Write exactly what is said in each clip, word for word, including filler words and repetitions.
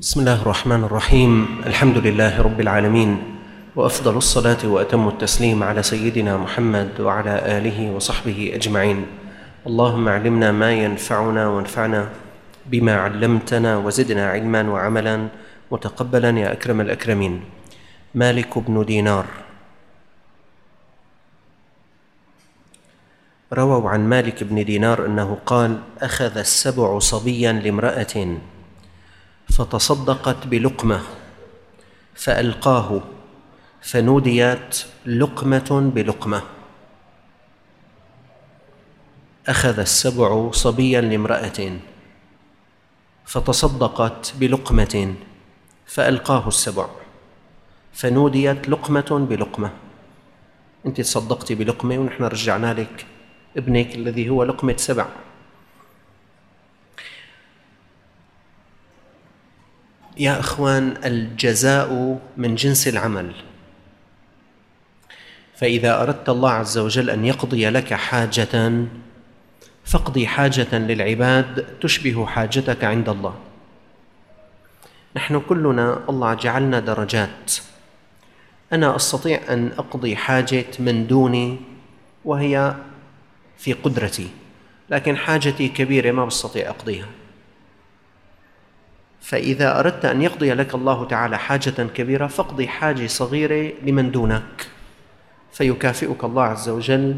بسم الله الرحمن الرحيم. الحمد لله رب العالمين، وأفضل الصلاة وأتم التسليم على سيدنا محمد وعلى آله وصحبه أجمعين. اللهم علمنا ما ينفعنا وانفعنا بما علمتنا وزدنا علما وعملا متقبلا يا أكرم الأكرمين. مالك بن دينار. رووا عن مالك بن دينار أنه قال: أخذ السبع صبيا لامرأة فتصدقت بلقمة فألقاه فنوديت لقمة بلقمة. أخذ السبع صبيا لامرأة فتصدقت بلقمة فألقاه السبع فنوديت لقمة بلقمة. أنت تصدقتي بلقمة ونحن رجعنا لك ابنك الذي هو لقمة سبع. يا إخوان، الجزاء من جنس العمل، فإذا أردت الله عز وجل أن يقضي لك حاجة فاقضي حاجة للعباد تشبه حاجتك عند الله. نحن كلنا الله جعلنا درجات. أنا أستطيع أن أقضي حاجة من دوني وهي في قدرتي، لكن حاجتي كبيرة ما بستطيع أقضيها. فإذا أردت أن يقضي لك الله تعالى حاجة كبيرة فاقضي حاجة صغيرة لمن دونك، فيكافئك الله عز وجل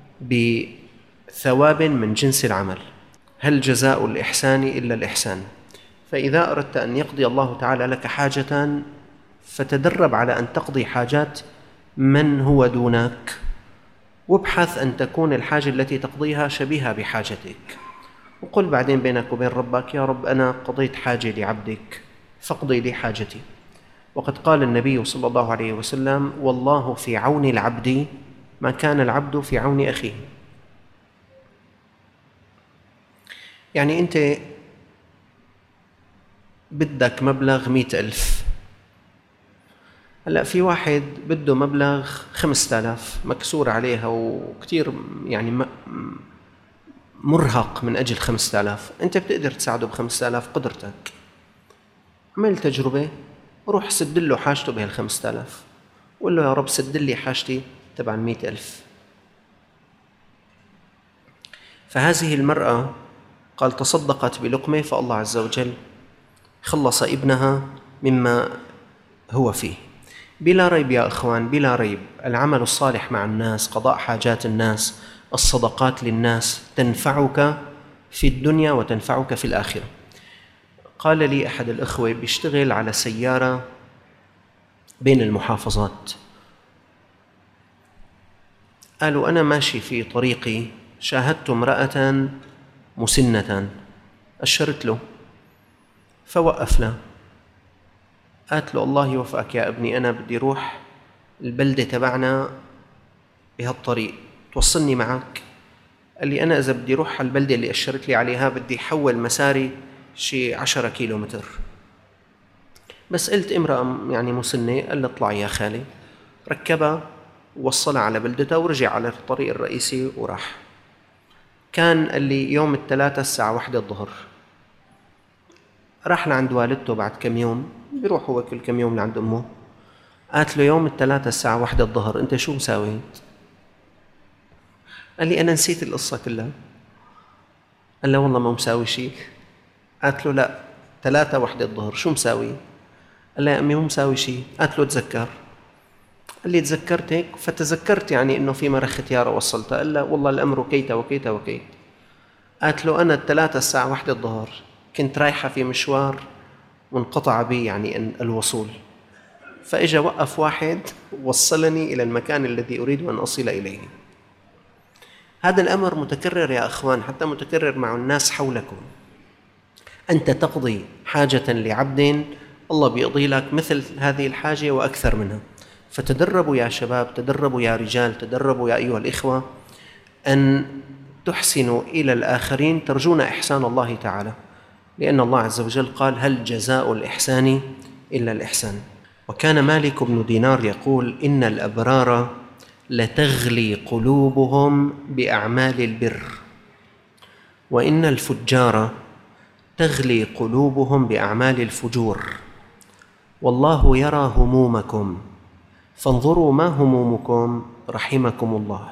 بثواب من جنس العمل. هل جزاء الإحسان إلا الإحسان؟ فإذا أردت أن يقضي الله تعالى لك حاجة فتدرب على أن تقضي حاجات من هو دونك، وابحث أن تكون الحاجة التي تقضيها شبيهة بحاجتك، وقل بعدين بينك وبين ربك: يا رب أنا قضيت حاجة لعبدك فاقضي لي حاجتي. وقد قال النبي صلى الله عليه وسلم: والله في عون العبد ما كان العبد في عون أخيه. يعني أنت بدك مبلغ مئة ألف، هلأ في واحد بده مبلغ خمسة آلاف مكسور عليها وكتير يعني مرهق من أجل خمسة آلاف. أنت بتقدر تساعده بخمسة آلاف قدرتك. عمل تجربة، روح سد له حاجته بهالخمسة آلاف، وقل له: يا رب سد لي حاجتي تبع المئة ألف. فهذه المرأة قال تصدقت بلقمة، فالله عز وجل خلص ابنها مما هو فيه. بلا ريب يا إخوان، بلا ريب العمل الصالح مع الناس، قضاء حاجات الناس، الصدقات للناس تنفعك في الدنيا وتنفعك في الآخرة. قال لي أحد الأخوة بيشتغل على سيارة بين المحافظات، قالوا: أنا ماشي في طريقي شاهدت امرأة مسنة، أشرت له فوقف له. قالت له: الله يوفقك يا ابني، أنا بدي روح البلدة تبعنا بهالطريق، توصلني معك؟ قال لي: أنا إذا بدي روح على البلدة اللي أشرت لي عليها بدي حول مساري شي عشرة كيلو متر. بس قلت امرأة يعني مسنة، قال لي: اطلع يا خالي. ركبها ووصلها على بلدتها ورجع على الطريق الرئيسي وراح. كان قال لي يوم الثلاثة الساعة واحدة الظهر، راح لعند والدته بعد كم يوم، بيروح هو كل كم يوم لعند أمه. قالت له: يوم الثلاثة الساعة واحدة الظهر أنت شو مساوي؟ قال لي: أنا نسيت القصة كلها. قال له: والله ما مساوي شيء. قالت له: لا، ثلاثة واحدة الظهر شو مساوي؟ قال لها: يا أمي مو مساوي شيء. قالت له: تذكر. قال لي: تذكرتك؟ فتذكرت يعني إنه في مرخة يارا وصلتها. قال له: والله الأمر كيت وكيت وكيت. قالت له: أنا الثلاثة الساعة واحدة الظهر كنت رايحة في مشوار وانقطع بي يعني الوصول، فإجا وقف واحد وصلني إلى المكان الذي أريد أن أصل إليه. هذا الأمر متكرر يا أخوان، حتى متكرر مع الناس حولكم. أنت تقضي حاجة لعبد، الله بيقضي لك مثل هذه الحاجة وأكثر منها. فتدربوا يا شباب، تدربوا يا رجال، تدربوا يا أيها الإخوة أن تحسنوا إلى الآخرين ترجون إحسان الله تعالى، لأن الله عز وجل قال: هل جزاء الإحسان إلا الإحسان. وكان مالك بن دينار يقول: إن الأبرار لتغلي قلوبهم بأعمال البر، وإن الفجار تغلي قلوبهم بأعمال الفجور والله يرى همومكم فانظروا ما همومكم رحمكم الله.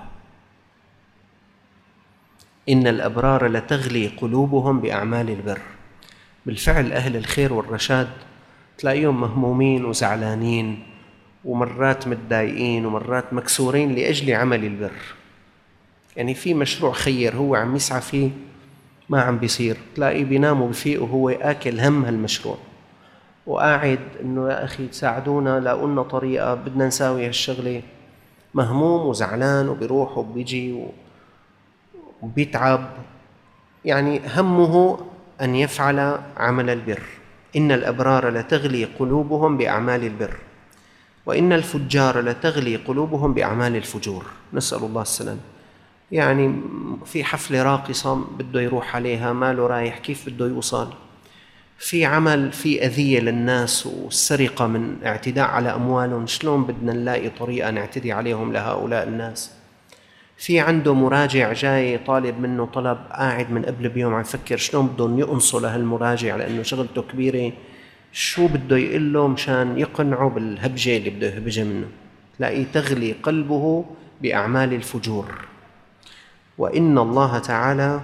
إن الأبرار لتغلي قلوبهم بأعمال البر. بالفعل أهل الخير والرشاد تلاقيهم مهمومين وزعلانين ومرات متضايقين ومرات مكسورين لأجل عمل البر. يعني في مشروع خير هو عم يسعى فيه ما عم بيصير، تلاقيه بينام وبفيق وهو آكل هم هالمشروع وقاعد إنه يا أخي تساعدونا لاقولنا طريقة بدنا نساوي هالشغلة، مهموم وزعلان وبيروح وبيجي وبيتعب، يعني همه أن يفعل عمل البر. إن الأبرار لتغلي قلوبهم بأعمال البر وإن الفجار لتغلي قلوبهم بأعمال الفجور. نسأل الله السلام. يعني في حفلة راقصة بده يروح عليها ماله رايح، كيف بده يوصل؟ في عمل في أذية للناس والسرقة من اعتداء على أموالهم، شلون بدنا نلاقي طريقة نعتدي عليهم لهؤلاء الناس؟ في عنده مراجع جاي طالب منه طلب، قاعد من قبل بيوم عم يفكر شلون بدهم يقنصوا لهالمراجع لأنه شغلته كبيرة، شو بده يقول له مشان يقنعه بالهبجة اللي بده يهبجها منه. تلاقيه تغلي قلبه بأعمال الفجور. وإن الله تعالى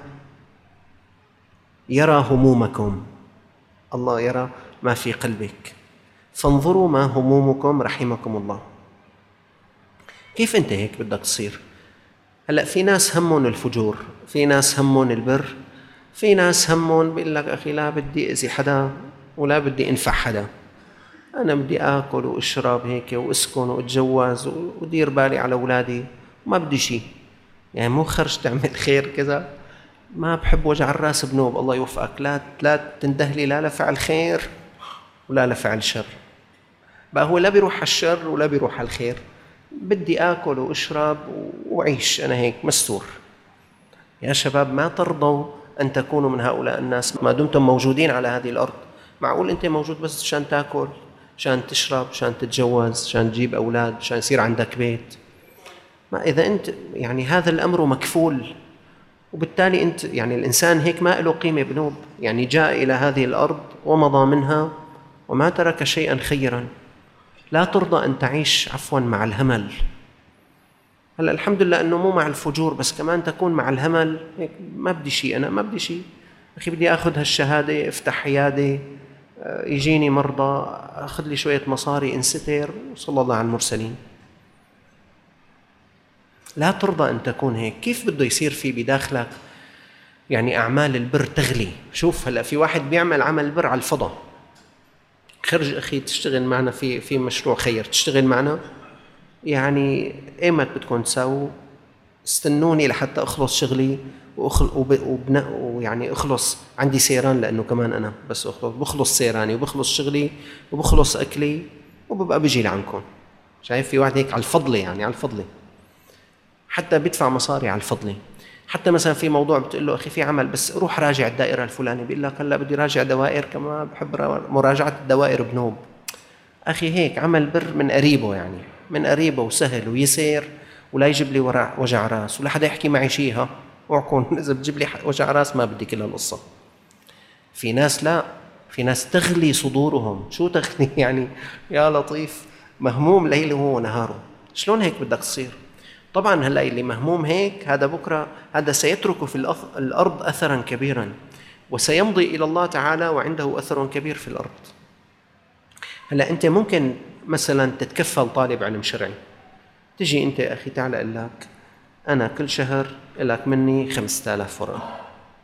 يرى همومكم، الله يرى ما في قلبك، فانظروا ما همومكم رحمكم الله. كيف أنت هيك بدك تصير؟ هلأ في ناس همهم الفجور، في ناس همهم البر، في ناس همهم بيقول لك أخي لا بدي أذي حدا ولا بدي أنفع حدا، أنا بدي آكل وأشرب هيك وأسكن وأتجوز ودير بالي على أولادي وما بدي شيء. يعني مو خرج تعمل خير كذا، ما بحب وجع الراس بنوب، الله يوفقك، لا لا تندهلي لا لفعل خير ولا لفعل شر. بقى هو لا بيروح على الشر ولا بيروح على الخير، بدي آكل وأشرب وأعيش أنا هيك مستور. يا شباب ما ترضوا أن تكونوا من هؤلاء الناس ما دمتم موجودين على هذه الأرض. معقول أنت موجود بس عشان تاكل، عشان تشرب، عشان تتجوز، عشان تجيب أولاد، عشان يصير عندك بيت؟ ما إذا أنت يعني هذا الأمر مكفول، وبالتالي أنت يعني الإنسان هيك ما له قيمة بنوب، يعني جاء إلى هذه الأرض ومضى منها وما ترك شيئا خيرا. لا ترضى أن تعيش عفوا مع الهمل. هلا الحمد لله أنه مو مع الفجور بس كمان تكون مع الهمل، هيك ما بدي شيء، أنا ما بدي شيء، أخي بدي أخذ هالشهادة، افتح عيادة، يجيني مرضى، أخذ لي شوية مصاري، انستر، وصلى الله على المرسلين. لا ترضى أن تكون هيك. كيف بده يصير في بداخلك يعني أعمال البر تغلي؟ شوف هلأ في واحد بيعمل عمل بر على الفضاء، خرج أخي تشتغل معنا في في مشروع خير، تشتغل معنا، يعني إيمت بدكم تساووا؟ استنوني لحتى أخلص شغلي وأخل وبناء ويعني أخلص عندي سيران، لأنه كمان أنا بس أخلص بخلص سيراني وبخلص شغلي وبخلص أكلي وببقى بيجي لعنكم. شايف في واحد هيك على الفضلة، يعني على الفضلة، حتى بيدفع مصاري على الفضلة. حتى مثلا في موضوع بتقول له أخي في عمل بس روح راجع الدائرة الفلانية، بيقول لك هلا بدي راجع دوائر، كما بحب مراجعة الدوائر بنوب. أخي هيك عمل بر من قريبه، يعني من قريبه وسهل ويسير، ولا يجيب لي وجع راس ولا حدا يحكي معي شيها، وعكون إذا بتجيب لي وجع راس ما بدي كل هالقصة. في ناس لا، في ناس تغلي صدورهم. شو تغلي يعني؟ يا لطيف، مهموم ليله ونهاره. شلون هيك بدك تصير؟ طبعا هلا اللي مهموم هيك هذا بكره هذا سيترك في الأرض أثرا كبيرا، وسيمضي إلى الله تعالى وعنده أثر كبير في الأرض. هلا أنت ممكن مثلا تتكفل طالب علم شرعي، تجي أنت أخي تعالى أقول لك أنا كل شهر لك مني خمسة آلاف ورقة،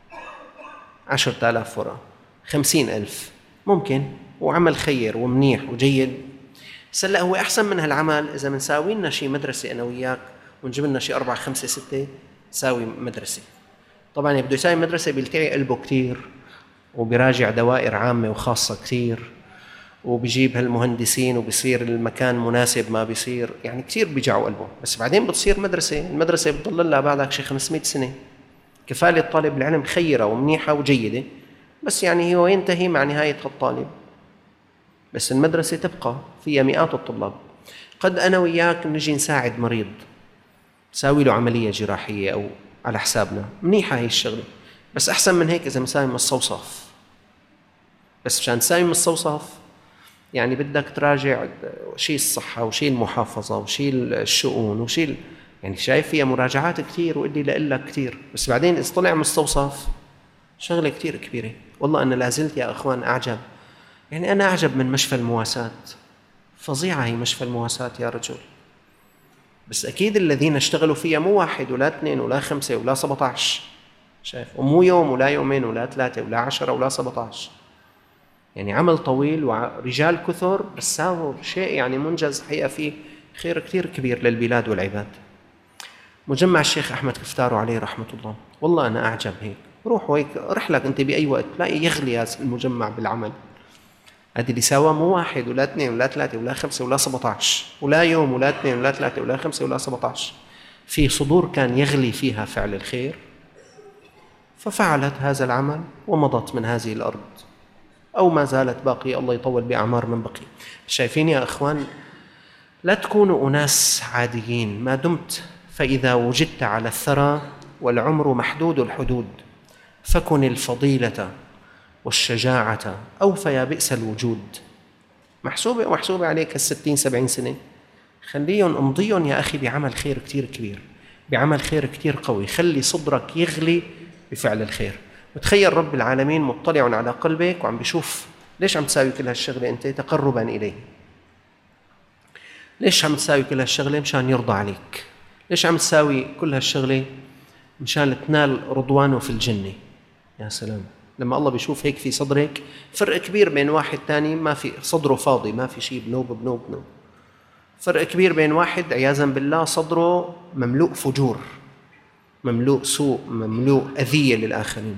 عشرة آلاف ورقة، خمسين ألف، ممكن، وعمل خير ومنيح وجيد. هلا هو أحسن من هالعمل إذا منساوي لنا شيء مدرسة أنا وياك ونجيب لنا شيء أربعة خمسة ستة ساوي مدرسة. طبعا بده يساوي مدرسة بيلتعي قلبه كتير وبيراجع دوائر عامة وخاصة كتير وبيجيب هالمهندسين وبيصير المكان مناسب، ما بيصير يعني كتير بيجعوا قلبه. بس بعدين بتصير مدرسة، المدرسة بتضل لها بعدك شي خمسمائة سنة. كفالة طالب العلم خيرة ومنيحة وجيدة، بس يعني هو ينتهي مع نهاية الطالب، بس المدرسة تبقى فيها مئات الطلاب. قد أنا وياك نجي نساعد مريض، نساوي له عملية جراحية أو على حسابنا، منيحة هي الشغلة، بس أحسن من هيك إذا مساوي مستوصف بس مشان تساوي مستوصف يعني بدك تراجع شيء الصحة وشيء المحافظة وشيء الشؤون وشيء، يعني شايف فيها مراجعات كثير وإدي لإلك كثير، بس بعدين إذا طلع مستوصف شغلة كثير كبيرة. والله أنا لازلت يا أخوان أعجب، يعني أنا أعجب من مشفى المواساة، فظيعة هي مشفى المواساة يا رجل. بس أكيد الذين اشتغلوا فيها مو واحد ولا اثنين ولا خمسة ولا سبعة عشر، شايف، ومو يوم ولا يومين ولا ثلاثة ولا عشرة ولا سبعة عشر، يعني عمل طويل ورجال كثر، بس ساووا شيء يعني منجز حقيقة فيه خير كثير كبير للبلاد والعباد. مجمع الشيخ أحمد كفتارو عليه رحمة الله، والله أنا أعجب هيك، روح هيك رحلك أنت بأي وقت تلاقي يغلي هذا المجمع بالعمل. هذه اللي ساوى مو واحد ولا اثنين ولا ثلاثة ولا خمسة ولا سبعة عشر ولا يوم ولا اثنين ولا ثلاثة ولا خمسة ولا سبعة عشر، في صدور كان يغلي فيها فعل الخير، ففعلت هذا العمل ومضت من هذه الأرض، أو ما زالت باقية، الله يطول بأعمار من بقي. شايفين يا أخوان، لا تكونوا أناس عاديين ما دمت، فإذا وجدت على الثرى والعمر محدود الحدود فكن الفضيلة والشجاعة أو فيا بئس الوجود. محسوبة ومحسوبة عليك الستين سبعين سنة، خليهم امضيهم يا أخي بعمل خير كتير كبير، بعمل خير كتير قوي، خلي صدرك يغلي بفعل الخير. وتخيل رب العالمين مطلع على قلبك وعم بيشوف ليش عم تساوي كل هالشغلة أنت تقربا إليه، ليش عم تساوي كل هالشغلة مشان يرضى عليك، ليش عم تساوي كل هالشغلة مشان تنال رضوانه في الجنة. يا سلام لما الله بيشوف هيك في صدرك، فرق كبير بين واحد تاني ما في صدره فاضي، ما في شيء بنوب بنوب بنوب، فرق كبير بين واحد عياذا بالله صدره مملوء فجور، مملوء سوء، مملوء أذية للآخرين.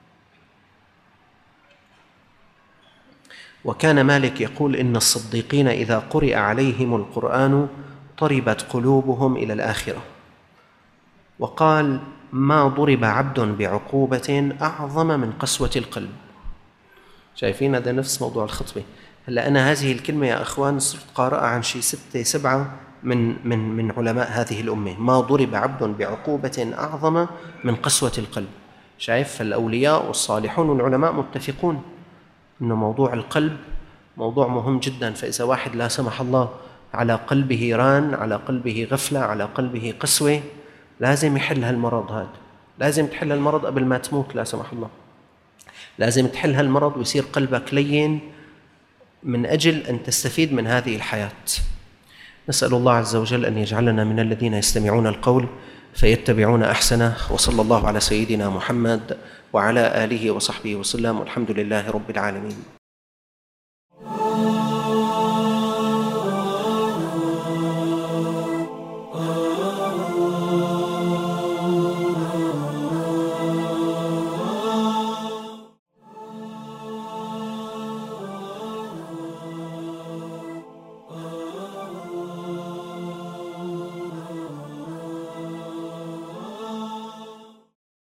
وكان مالك يقول إن الصديقين إذا قرئ عليهم القرآن طربت قلوبهم إلى الآخرة. وقال ما ضرب عبد بعقوبة أعظم من قسوة القلب. شايفين هذا نفس موضوع الخطبة. هلا أنا هذه الكلمة يا أخوان صرت قارئة عن شيء ستة سبعة من من من علماء هذه الأمة، ما ضرب عبد بعقوبة أعظم من قسوة القلب. شايف، فالأولياء والصالحون والعلماء متفقون إنه موضوع القلب موضوع مهم جدا. فإذا واحد لا سمح الله على قلبه ران، على قلبه غفلة، على قلبه قسوة، لازم يحل هالمرض هذا، لازم تحل هالمرض قبل ما تموت لا سمح الله، لازم تحل هالمرض ويصير قلبك لين من أجل أن تستفيد من هذه الحياة. نسأل الله عز وجل أن يجعلنا من الذين يستمعون القول فيتبعون أحسنه. وصلى الله على سيدنا محمد وعلى آله وصحبه وسلم، والحمد لله رب العالمين.